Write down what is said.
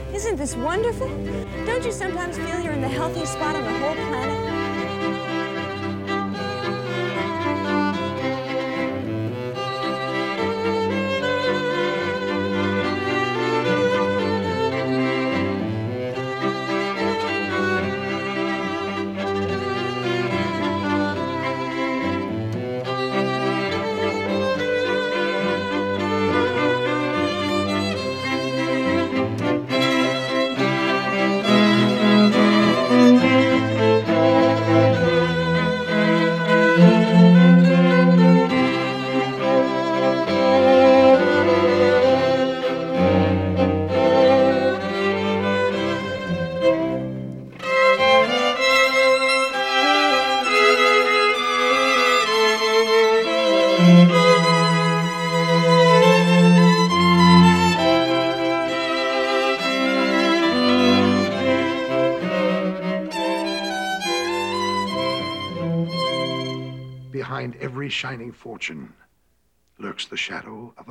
Isn't this wonderful? Don't you sometimes feel you're in the healthiest spot on the whole planet? Behind every shining fortune lurks the shadow of